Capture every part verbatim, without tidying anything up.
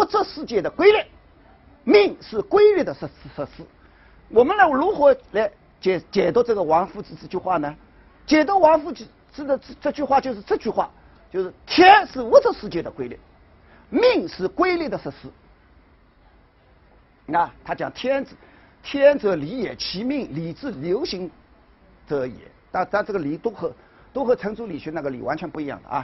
质世界的规律，命是规律的设设施。我们呢如何来解解读这个王夫子这句话呢？解读王夫子的这这句话就是这句话，就是天是物质世界的规律，命是规律的设施。那他讲天子，天则理也，其命理之流行者也。但但这个理都和都和程朱理学那个理完全不一样的啊。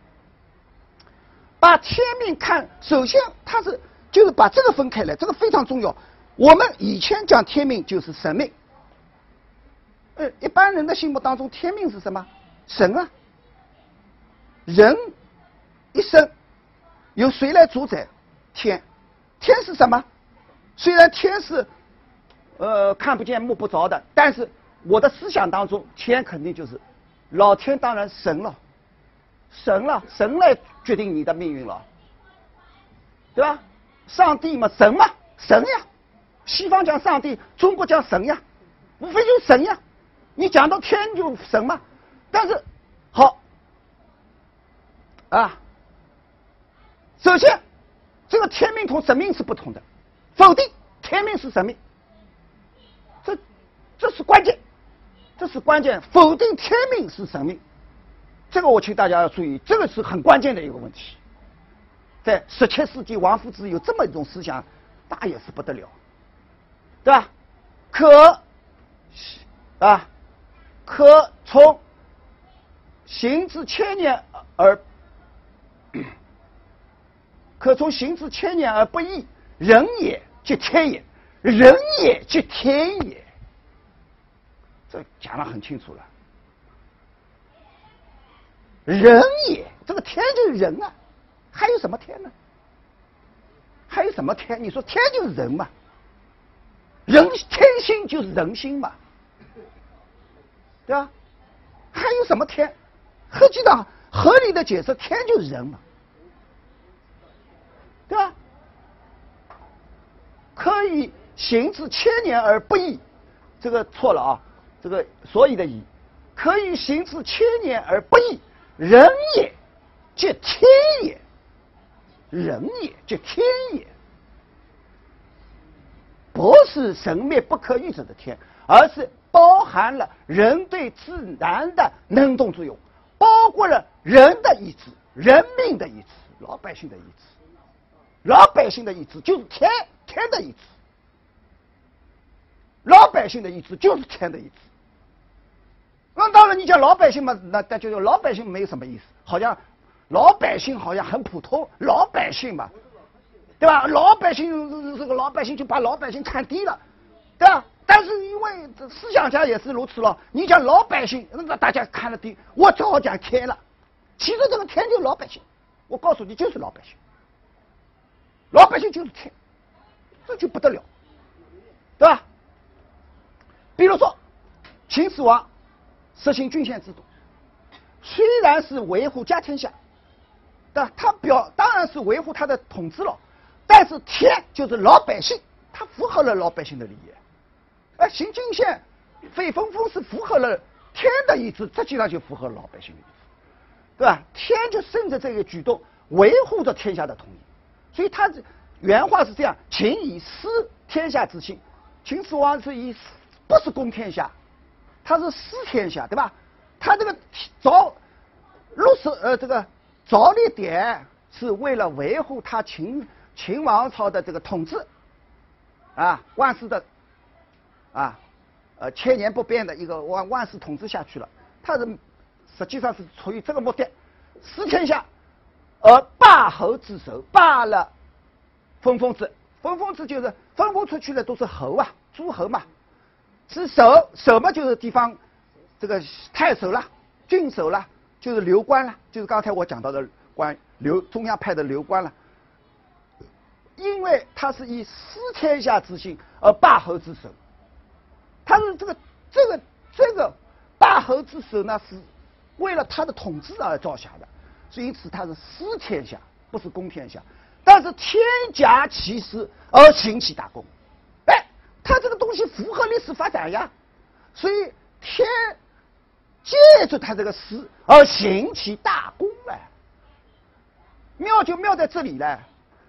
把天命看，首先它是就是把这个分开来，这个非常重要。我们以前讲天命就是神命，呃，一般人的心目当中，天命是什么？神啊。人一生由谁来主宰？天。天是什么？虽然天是呃看不见摸不着的，但是我的思想当中，天肯定就是老天，当然神了，神了，神来决定你的命运了，对吧？上帝嘛，神嘛，神呀。西方讲上帝，中国讲神呀，无非就是神呀。你讲到天就神嘛，但是好啊，首先这个天命同神命是不同的，否定天命是神命，这这是关键，这是关键，否定天命是神命，这个我请大家要注意，这个是很关键的一个问题。在十七世纪，王夫子有这么一种思想，那也是不得了，对吧？可啊，可从行之千年而可从行之千年而不易，人也即天也，人也即天也。这讲得很清楚了。人也，这个天就是人啊，还有什么天呢？还有什么天？你说天就是人嘛，人天性就是人心嘛，对吧？还有什么天？实际上合理的解释，天就是人嘛，对吧？可以行之千年而不易，这个错了啊，这个所以的易，可以行之千年而不易，人也即天也，人也即天也，不是神灭不可预知的天，而是包含了人对自然的能动作用，包括了人的意志、人民的意志、老百姓的意志。老百姓的意志就是天，天的意志；老百姓的意志就是天的意志。那当然，你讲老百姓嘛，那那就是老百姓没有什么意思，好像老百姓好像很普通，老百姓嘛，对吧？老百姓这个老百姓就把老百姓看低了，对吧？但是因为思想家也是如此了，你讲老百姓，那大家看得低，我只好讲天了。其实这个天就是老百姓，我告诉你就是老百姓。老百姓就是天，这就不得了，对吧？比如说，秦始皇实行郡县制度，虽然是维护家天下，对吧？他表当然是维护他的统治了，但是天就是老百姓，他符合了老百姓的利益。哎，行郡县、废分封是符合了天的意志，实际上就符合了老百姓的意志，对吧？天就顺着这个举动维护着天下的统一。所以他原话是这样：秦以思天下之心。秦始皇是以不是攻天下，他是思天下，对吧？他这个着落实呃这个着力点是为了维护他秦秦王朝的这个统治啊，万世的啊呃千年不变的一个万万世统治下去了。他是实际上是出于这个目的，思天下。而罢侯之首，罢了分封制，分封制就是分封出去的都是侯啊，诸侯嘛。之首，首嘛就是地方这个太守啦、郡守啦，就是流官啦，就是刚才我讲到的官流中央派的流官啦。因为他是以思天下之心而罢侯之首，他是这个这个这个罢侯之首呢，是为了他的统治而造下的。所以因此他是思天下，不是攻天下，但是天假其时而行其大功。哎，他这个东西符合历史发展呀，所以天借着他这个思而行其大功了。妙就妙在这里了，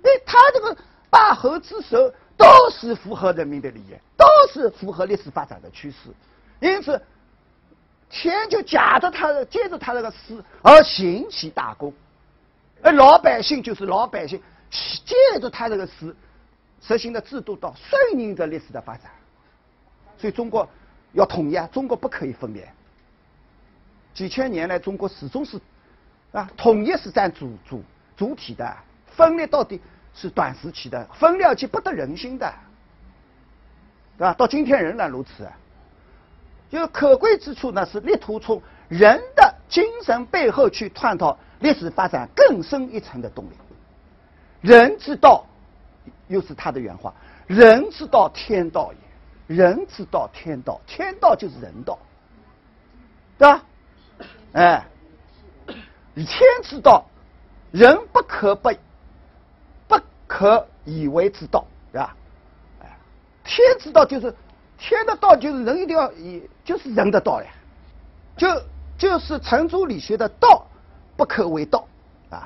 哎，他这个八侯之首都是符合人民的利益，都是符合历史发展的趋势，因此天就夹着他的，借着他这个事而行其大功，而老百姓就是老百姓借着他这个事实行的制度到顺应着历史的发展。所以中国要统一啊，中国不可以分裂。几千年来，中国始终是啊，统一是占主主主体的，分裂到底是短时期的，分裂即不得人心的，对吧？到今天仍然如此。就可贵之处呢，是力图从人的精神背后去探讨历史发展更深一层的动力。人之道，又是他的原话：人之道，天道也。人之道，天道，天道就是人道，对吧？哎，天之道，人不可不不可以为之道，对吧？哎，天之道就是天的道，就是人一定要以，就是人的道呀，就就是程朱理学的道，不可为道啊。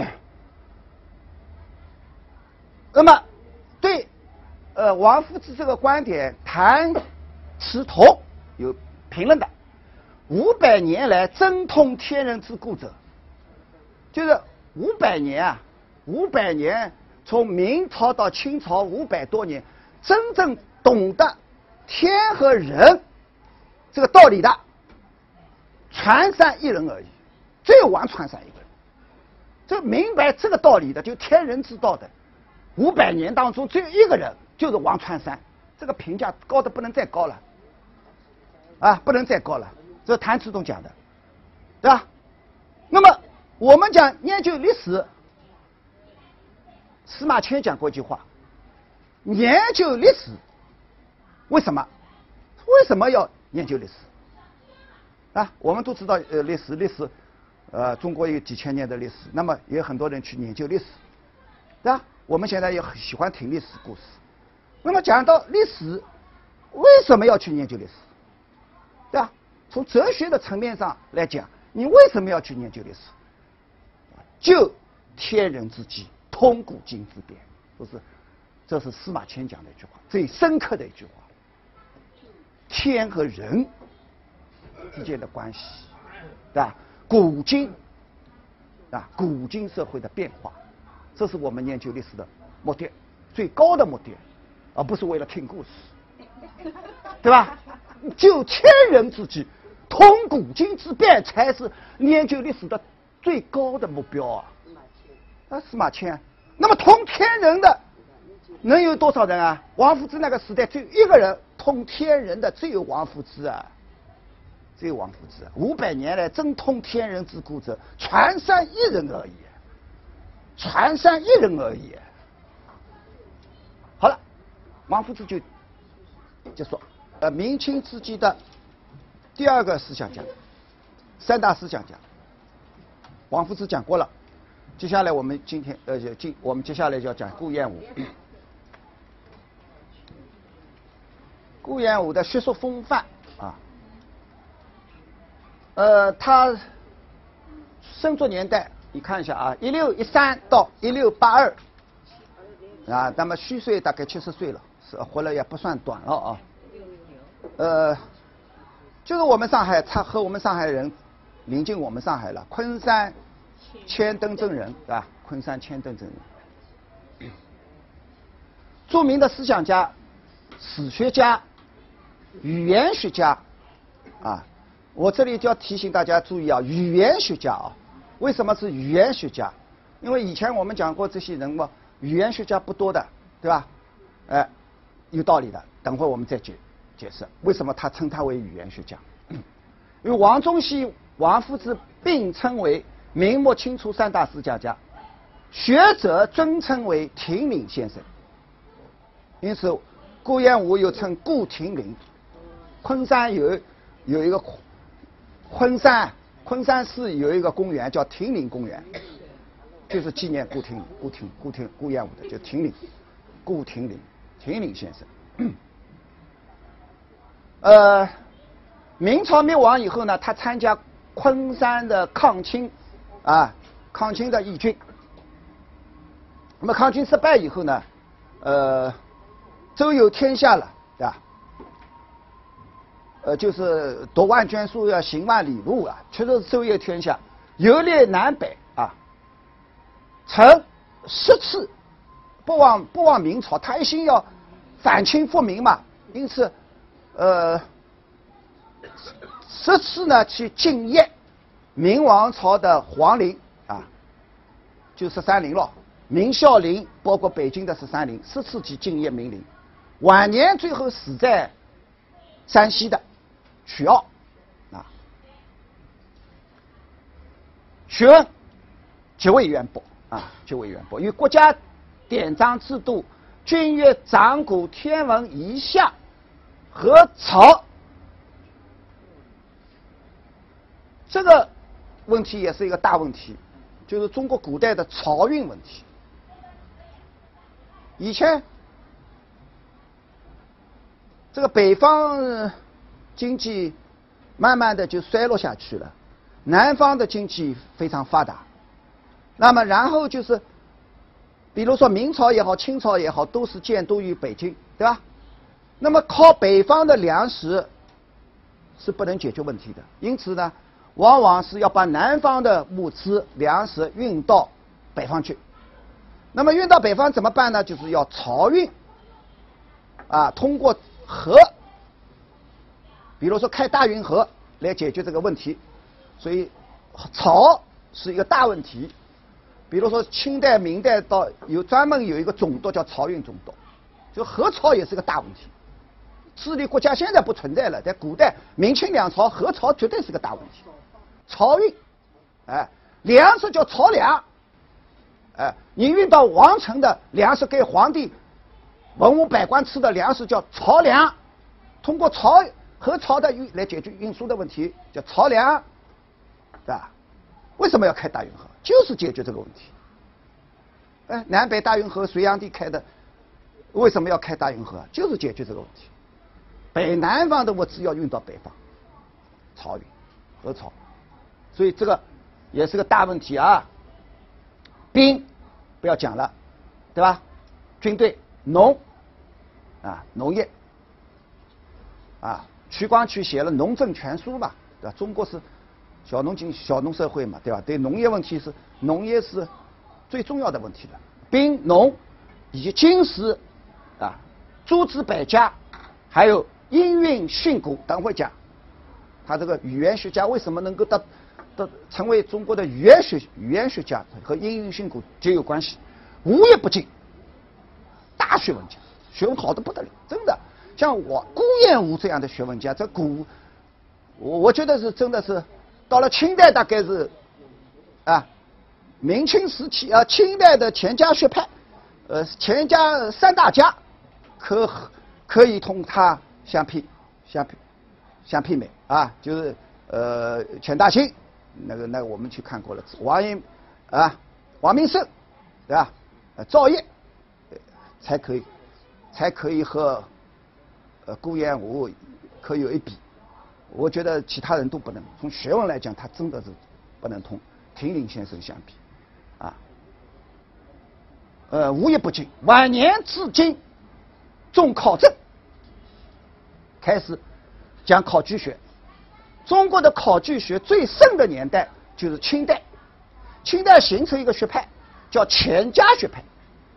那么对呃王夫之这个观点，谭嗣同有评论的。五百年来真通天人之故者，就是五百年啊，五百年从明朝到清朝五百多年，真正懂得天和人这个道理的，传三一人而已，只有王传三一个人。这明白这个道理的，就天人之道的，五百年当中只有一个人，就是王传三。这个评价高的不能再高了，啊，不能再高了。这是谭嗣同讲的，对吧？那么我们讲研究历史，司马迁讲过一句话：研究历史，为什么？为什么要研究历史？啊，我们都知道，呃，历史，历史，呃，中国有几千年的历史，那么也有很多人去研究历史，对吧？我们现在也很喜欢听历史故事。那么讲到历史，为什么要去研究历史？对吧？从哲学的层面上来讲，你为什么要去研究历史？就天人之际，通古今之变，不是？这是司马迁讲的一句话，最深刻的一句话。天和人之间的关系，对吧？古今啊，古今社会的变化，这是我们研究历史的目的，最高的目的，而不是为了听故事，对吧？就天人之际。通古今之变才是研究历史的最高的目标啊！啊，司马迁，那么通天人的能有多少人啊？王夫之那个时代只有一个人通天人的，只有王夫之啊，只有王夫之、啊。五百年来真通天人之故者，传三一人而已，传三一人而已。好了，王夫之就就说，呃，明清之际的。第二个思想家，三大思想家，王夫之讲过了。接下来我们今天呃，今我们接下来就要讲顾炎武。顾炎武的学术风范啊，呃，他生卒年代你看一下啊，一六一三到一六八二啊，那么虚岁大概七十岁了，是活了也不算短了啊。呃。就是我们上海，他和我们上海人临近我们上海了。昆山千灯真人，对吧？昆山千灯真人，著名的思想家、史学家、语言学家啊。我这里就要提醒大家注意啊，语言学家啊，为什么是语言学家？因为以前我们讲过这些人物，语言学家不多的，对吧？哎，有道理的。等会儿我们再解。解释为什么他称他为语言学家？因为王中熙、王夫之并称为明末清初三大思想家，学者尊称为亭林先生。因此，顾炎武又称顾亭林。昆山有有一个昆山，昆山市有一个公园叫亭林公园，就是纪念顾亭、顾亭、顾亭、顾炎武的，就亭林，顾亭林，亭林先生。呃，明朝灭亡以后呢，他参加昆山的抗清，啊，抗清的义军。 那么抗军失败以后呢，呃，周游天下了，对吧？呃，就是读万卷书要行万里路啊，确实是周游天下，游历南北啊，曾十次不忘不忘明朝，他一心要反清复明嘛，因此，呃，十次呢去敬谒明王朝的皇陵啊，就十三陵了。明孝陵包括北京的十三陵，十次去敬谒明陵。晚年最后死在山西的曲奥啊，学问极为渊博啊，极为渊博。与国家典章制度、军乐掌古天文仪象和朝这个问题也是一个大问题，就是中国古代的漕运问题。以前这个北方经济慢慢的就衰落下去了，南方的经济非常发达。那么然后就是，比如说明朝也好，清朝也好，都是建都于北京，对吧？那么靠北方的粮食是不能解决问题的，因此呢，往往是要把南方的物资、粮食运到北方去。那么运到北方怎么办呢？就是要漕运，啊，通过河，比如说开大运河来解决这个问题。所以漕是一个大问题。比如说清代、明代到有专门有一个总督叫漕运总督，就河漕也是个大问题。治理国家现在不存在了，在古代明清两朝河漕绝对是个大问题。漕运，哎，粮食叫漕粮。哎，你运到王城的粮食给皇帝、文武百官吃的粮食叫漕粮，通过漕河漕的运来解决运输的问题，叫漕粮，对吧？为什么要开大运河？就是解决这个问题。哎，南北大运河隋炀帝开的，为什么要开大运河？就是解决这个问题。北南方的物资要运到北方，漕运、河漕，所以这个也是个大问题啊。兵不要讲了，对吧？军队、农啊，农业啊，徐光启写了《农政全书》嘛，对吧？中国是小农经小农社会嘛，对吧？对农业问题是农业是最重要的问题的。兵、农以及经史啊，诸子百家，还有音韵训诂，等会讲。他这个语言学家为什么能够到的成为中国的语言学语言学家，和音韵训诂皆有关系，无一不精，大学问家，学问好的不得了，真的。像我顾炎武这样的学问家，这古我我觉得是真的是到了清代大概是啊，明清时期啊，清代的钱家学派，呃，钱家三大家可可以同他相媲相媲相媲美啊，就是呃钱大兴。那个那个我们去看过了，王寅啊，王明胜，对吧？呃，赵烨，才可以才可以和呃顾炎武可以有一比。我觉得其他人都不能，从学问来讲，他真的是不能同亭林先生相比啊。呃，无一不精。晚年至今重考证，开始讲考据学。中国的考据学最盛的年代就是清代，清代形成一个学派叫钱家学派。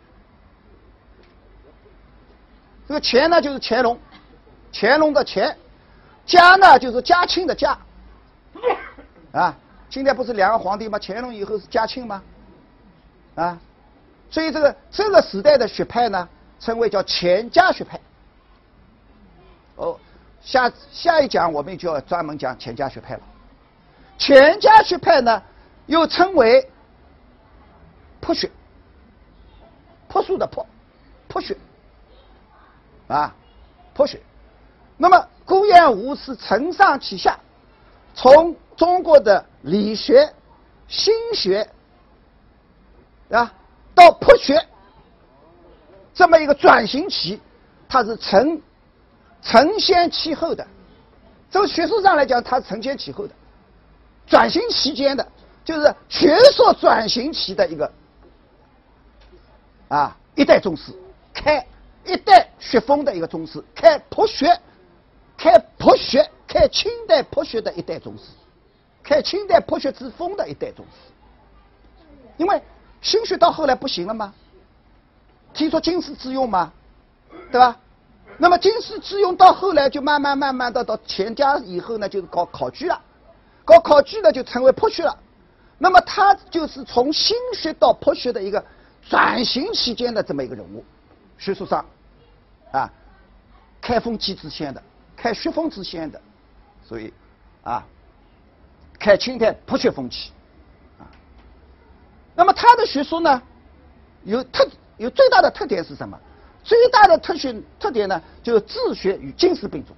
这个钱呢就是乾隆，乾隆的乾，嘉呢就是嘉庆的嘉，啊，清代不是两个皇帝吗？乾隆以后是嘉庆吗？啊，所以这个这个时代的学派呢，称为叫钱家学派。哦。下下一讲我们就要专门讲钱家学派了。钱家学派呢，又称为朴学，朴素的朴，朴学啊，朴学。那么顾炎武是承上启下，从中国的理学、心学啊到朴学这么一个转型期，他是承。承先启后的，这个学术上来讲，它是承先启后的，转型期间的，就是学术转型期的一个啊，一代宗师，开一代学风的一个宗师，开朴学，开朴学，开清代朴学的一代宗师，开清代朴学之风的一代宗师。因为心学到后来不行了吗？提出经世致用嘛，对吧？那么经世致用到后来就慢慢慢慢的到钱家以后呢，就是搞考据了，搞考据呢就成为朴学了。那么他就是从心学到朴学的一个转型期间的这么一个人物，学术上啊，开风气之先的，开学风之先的，所以啊，开清代朴学风气啊。那么他的学说呢，有特有最大的特点是什么？最大的特性特点呢，就是治学与经世并重。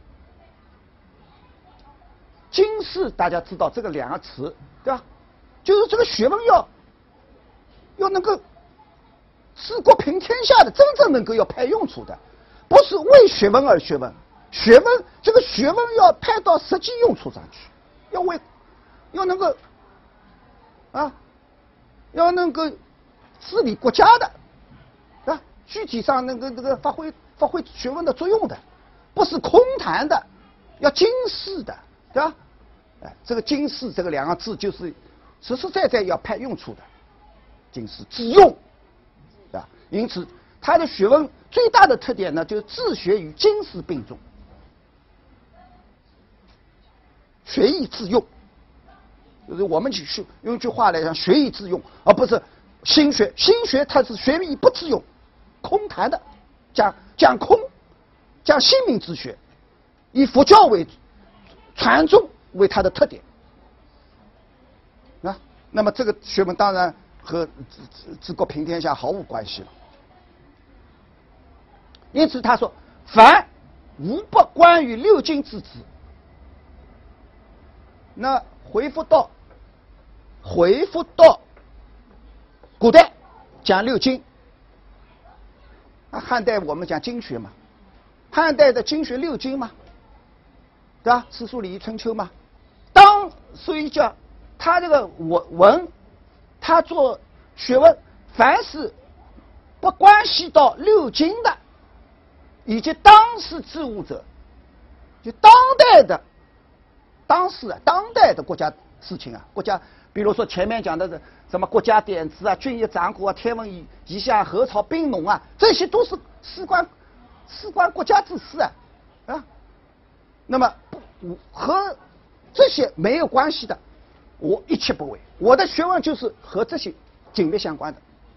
经世大家知道这个两个词，对吧？就是这个学问要要能够治国平天下的，真正能够要派用处的，不是为学问而学问。学问这个学问要派到实际用处上去，要为要能够啊，要能够治理国家的。啊，具体上那个那个发挥发挥学问的作用的，不是空谈的，要经世的，对吧？哎，这个经世这个两个字就是实实在在要派用处的，经世致用，对吧？因此，他的学问最大的特点呢，就是治学与经世并重，学以致用，就是我们去用一句话来讲，学以致用，而不是心学。心学它是学以不致用。空谈的，讲讲空，讲性命之学，以佛教为传宗为它的特点啊。那么这个学问当然和治治国平天下毫无关系了。因此他说：“凡无不关于六经之旨。”那回复到回复到古代讲六经。汉代我们讲经学嘛，汉代的经学六经嘛，对吧？诗书礼仪春秋嘛。当所以讲他这个文文，他做学问，凡是不关系到六经的，以及当时之物者，就当代的当时啊，当代的国家事情啊，国家，比如说前面讲的什么国家典制啊、军役掌国啊、天文仪仪下禾草兵农啊，这些都是事关事关国家之事啊啊。那么和这些没有关系的，我一切不为。我的学问就是和这些紧密相关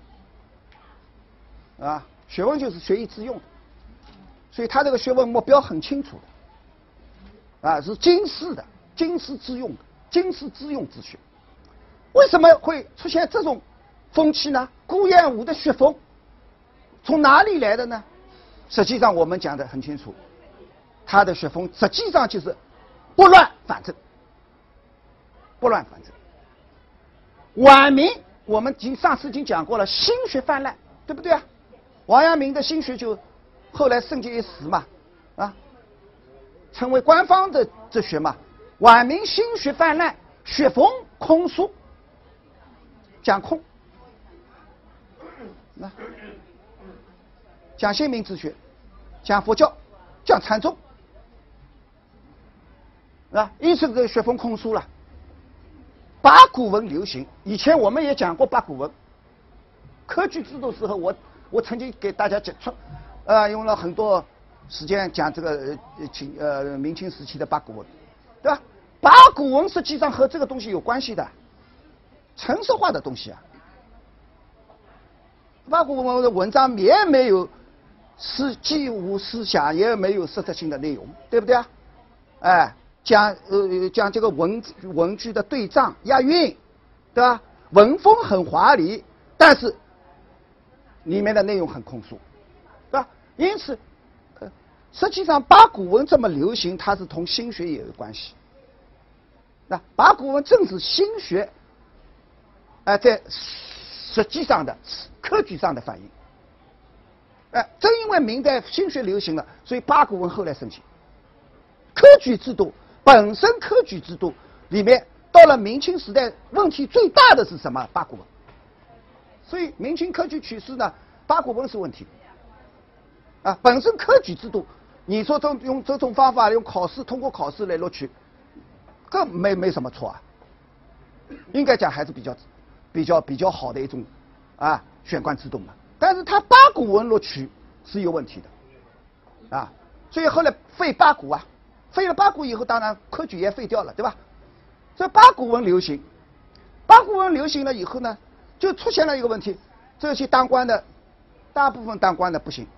的啊，学问就是学以致用的，所以他这个学问目标很清楚的啊，是经世的、经世致用的、经世致用之学。为什么会出现这种风气呢？顾炎武的学风从哪里来的呢？实际上我们讲的很清楚，他的学风实际上就是拨乱反正，拨乱反正。晚明我们经上次已经讲过了，心学泛滥，对不对啊？王阳明的心学就后来盛极一时嘛，啊，成为官方的哲学嘛。晚明心学泛滥，学风空疏。讲空，那讲性命之学，讲佛教，讲禅宗，啊，因此这个学风空疏了。八股文流行，以前我们也讲过八股文。科举制度时候，我我曾经给大家讲出，呃，用了很多时间讲这个呃清呃明清时期的八股文，对吧？八股文实际上和这个东西有关系的。程式化的东西啊，八股文的文章也没有思既无思想，也没有实质性的内容，对不对啊？哎，讲呃讲这个文文句的对仗、押韵，对吧？文风很华丽，但是里面的内容很空疏，对吧？因此，呃，实际上八股文这么流行，它是同心学也有关系。那八股文正是心学。呃，在实际上的科举上的反应，哎、呃，正因为明代心学流行了，所以八股文后来盛行。科举制度本身，科举制度里面到了明清时代，问题最大的是什么？八股文。所以明清科举取士呢， 八股文是问题。啊，本身科举制度，你说这用这种方法，用考试通过考试来录取，这没没什么错啊。应该讲还是比较比较比较好的一种啊选官制度嘛。但是他八股文录取是有问题的啊，所以后来废八股啊，废了八股以后，当然科举也废掉了，对吧？这八股文流行，八股文流行了以后呢，就出现了一个问题，这些当官的，大部分当官的不行。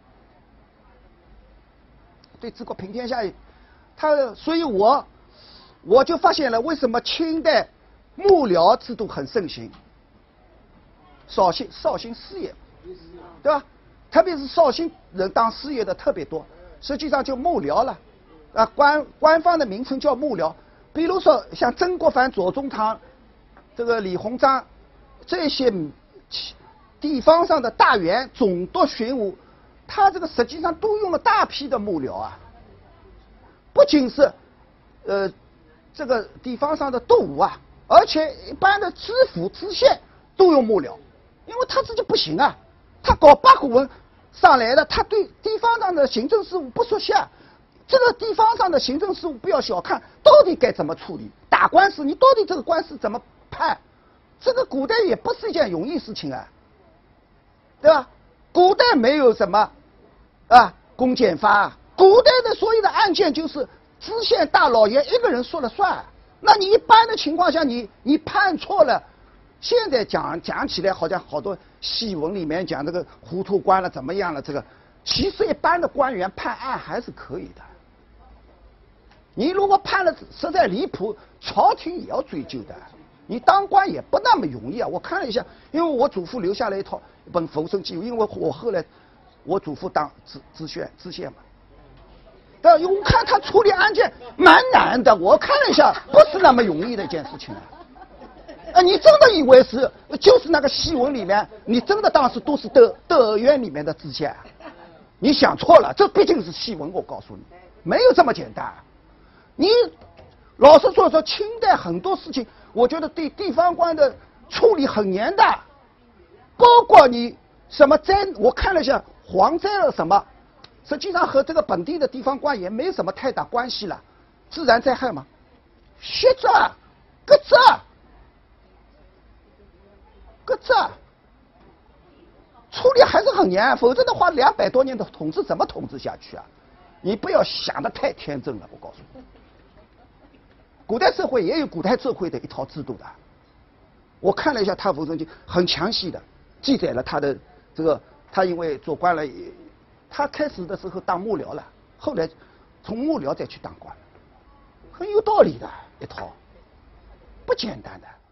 对治国平天下，他所以我我就发现了为什么清代幕僚制度很盛行，绍兴绍兴师爷，对吧？特别是绍兴人当师爷的特别多，实际上就幕僚了，啊，官官方的名称叫幕僚。比如说像曾国藩、左宗棠、这个李鸿章这些地方上的大员、总督、巡抚。他这个实际上都用了大批的幕僚啊，不仅是呃这个地方上的督伍啊，而且一般的知府、知县都用幕僚，因为他自己不行啊，他搞八股文上来的，他对地方上的行政事务不熟悉啊。这个地方上的行政事务不要小看，到底该怎么处理？打官司，你到底这个官司怎么判？这个古代也不是一件容易事情啊，对吧？古代没有什么。啊，公检法，古代的所有的案件就是知县大老爷一个人说了算。那你一般的情况下，你你判错了，现在讲讲起来好像好多戏文里面讲这个糊涂官了怎么样了，这个其实一般的官员判案还是可以的。你如果判了实在离谱，朝廷也要追究的。你当官也不那么容易啊！我看了一下，因为我祖父留下来一套一本《浮生记录》，因为我后来。我祖父当知知县知县嘛，但我看他处理案件蛮难的，我看了一下，不是那么容易的一件事情啊。啊，你真的以为是就是那个戏文里面，你真的当时都是德德院里面的知县啊？你想错了，这毕竟是戏文，我告诉你，没有这么简单。你老实说说，清代很多事情，我觉得对地方官的处理很严的，包括你什么灾，我看了一下。蝗灾了什么，实际上和这个本地的地方官也没什么太大关系了，自然灾害嘛，靴子、鸽子、鸽子，处理还是很严，否则的话，两百多年的统治怎么统治下去啊？你不要想得太天真了，我告诉你，古代社会也有古代社会的一套制度的。我看了一下他《浮生记》，很详细的记载了他的这个。他因为做官了，他开始的时候当幕僚了，后来从幕僚再去当官，很有道理的一套，不简单的。